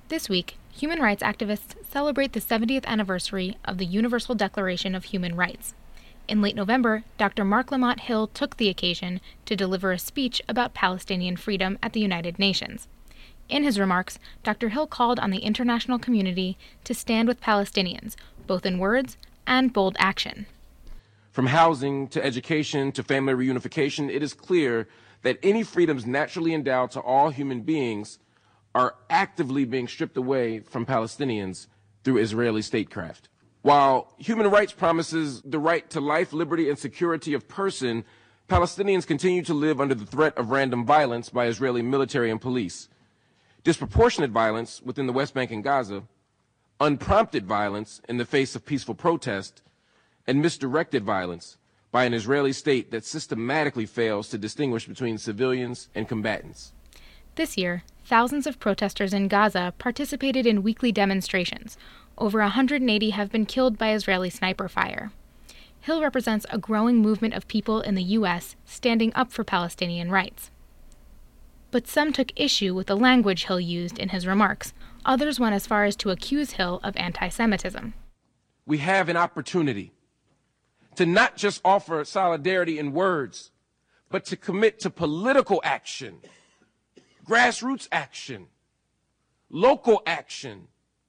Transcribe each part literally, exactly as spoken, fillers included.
This week, human rights activists celebrate the seventieth anniversary of the Universal Declaration of Human Rights. In late November, Doctor Marc Lamont Hill took the occasion to deliver a speech about Palestinian freedom at the United Nations. In his remarks, Doctor Hill called on the international community to stand with Palestinians, both in words and bold action. From housing to education to family reunification, it is clear that any freedoms naturally endowed to all human beings are actively being stripped away from Palestinians through Israeli statecraft. While human rights promises the right to life, liberty, and security of person, Palestinians continue to live under the threat of random violence by Israeli military and police. Disproportionate violence within the West Bank and Gaza, unprompted violence in the face of peaceful protest, and misdirected violence by an Israeli state that systematically fails to distinguish between civilians and combatants. This year, thousands of protesters in Gaza participated in weekly demonstrations. Over one hundred eighty have been killed by Israeli sniper fire. Hill represents a growing movement of people in the U S standing up for Palestinian rights. But some took issue with the language Hill used in his remarks. Others went as far as to accuse Hill of anti-Semitism. We have an opportunity to not just offer solidarity in words, but to commit to political action, grassroots action, local action,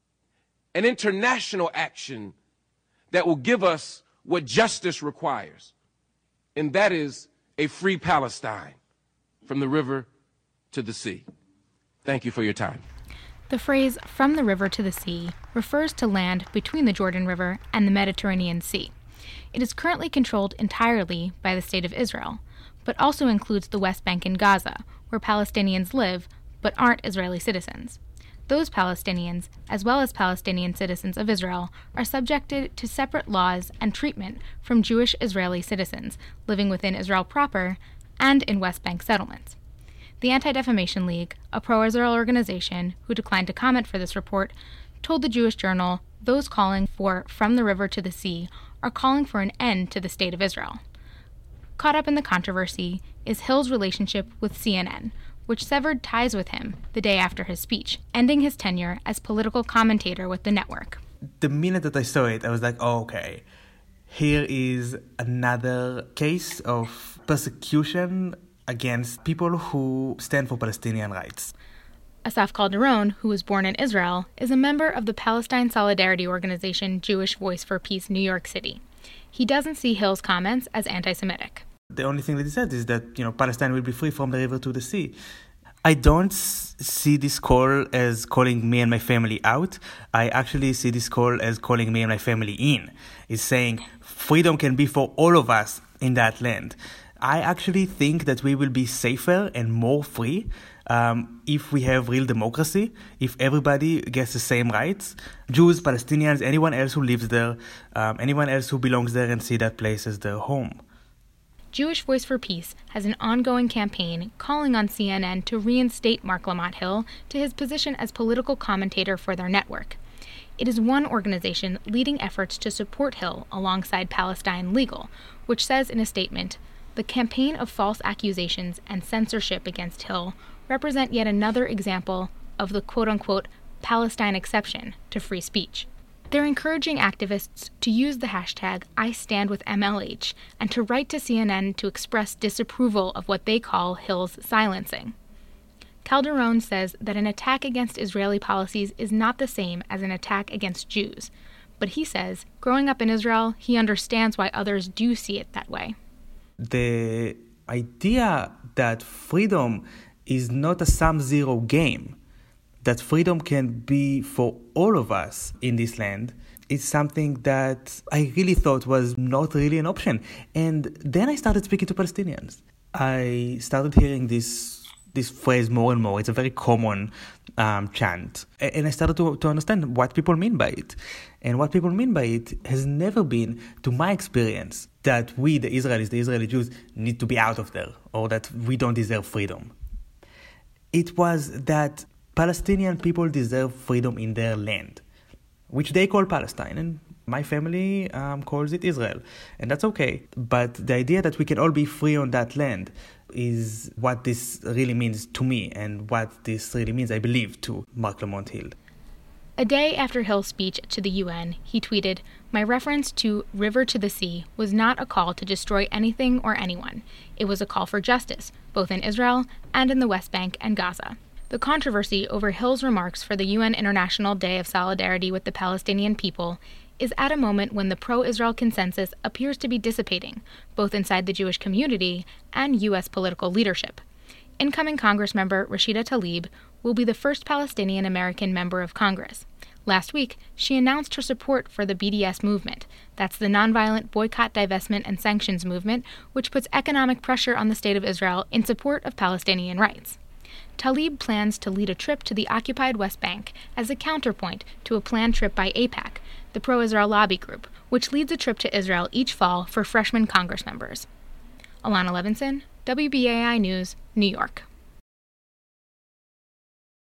and international action that will give us what justice requires, and that is a free Palestine from the river to the sea. Thank you for your time. The phrase "from the river to the sea" refers to land between the Jordan River and the Mediterranean Sea. It is currently controlled entirely by the State of Israel, but also includes the West Bank and Gaza, where Palestinians live but aren't Israeli citizens. Those Palestinians, as well as Palestinian citizens of Israel, are subjected to separate laws and treatment from Jewish Israeli citizens living within Israel proper and in West Bank settlements. The Anti-Defamation League, a pro-Israel organization who declined to comment for this report, told the Jewish Journal those calling for "from the river to the sea" are calling for an end to the State of Israel. Caught up in the controversy is Hill's relationship with C N N, which severed ties with him the day after his speech, ending his tenure as political commentator with the network. The minute that I saw it, I was like, oh, okay, here is another case of persecution against people who stand for Palestinian rights. Asaf Calderon, who was born in Israel, is a member of the Palestine solidarity organization Jewish Voice for Peace New York City. He doesn't see Hill's comments as anti-Semitic. The only thing that he said is that, you know, Palestine will be free from the river to the sea. I don't s- see this call as calling me and my family out. I actually see this call as calling me and my family in. It's saying freedom can be for all of us in that land. I actually think that we will be safer and more free um, if we have real democracy, if everybody gets the same rights. Jews, Palestinians, anyone else who lives there, um, anyone else who belongs there and see that place as their home. Jewish Voice for Peace has an ongoing campaign calling on C N N to reinstate Marc Lamont Hill to his position as political commentator for their network. It is one organization leading efforts to support Hill alongside Palestine Legal, which says in a statement, "The campaign of false accusations and censorship against Hill represent yet another example of the quote-unquote Palestine exception to free speech." They're encouraging activists to use the hashtag I Stand With M L H and to write to C N N to express disapproval of what they call Hill's silencing. Calderon says that an attack against Israeli policies is not the same as an attack against Jews, but he says, growing up in Israel, he understands why others do see it that way. The idea that freedom is not a sum-zero game, that freedom can be for all of us in this land, is something that I really thought was not really an option. And then I started speaking to Palestinians. I started hearing this this phrase more and more. It's a very common um, chant. And I started to, to understand what people mean by it. And what people mean by it has never been, to my experience, that we, the Israelis, the Israeli Jews, need to be out of there, or that we don't deserve freedom. It was that Palestinian people deserve freedom in their land, which they call Palestine, and my family um, calls it Israel, and that's okay. But the idea that we can all be free on that land is what this really means to me, and what this really means, I believe, to Marc Lamont Hill. A day after Hill's speech to the U N, he tweeted, "My reference to River to the Sea was not a call to destroy anything or anyone. It was a call for justice, both in Israel and in the West Bank and Gaza." The controversy over Hill's remarks for the U N International Day of Solidarity with the Palestinian people is at a moment when the pro-Israel consensus appears to be dissipating, both inside the Jewish community and U S political leadership. Incoming Congressmember Rashida Tlaib will be the first Palestinian-American member of Congress. Last week, she announced her support for the B D S movement. That's the nonviolent boycott, divestment, and sanctions movement, which puts economic pressure on the State of Israel in support of Palestinian rights. Tlaib plans to lead a trip to the occupied West Bank as a counterpoint to a planned trip by AIPAC, the pro-Israel lobby group, which leads a trip to Israel each fall for freshman Congress members. Alana Levinson, W B A I News, New York.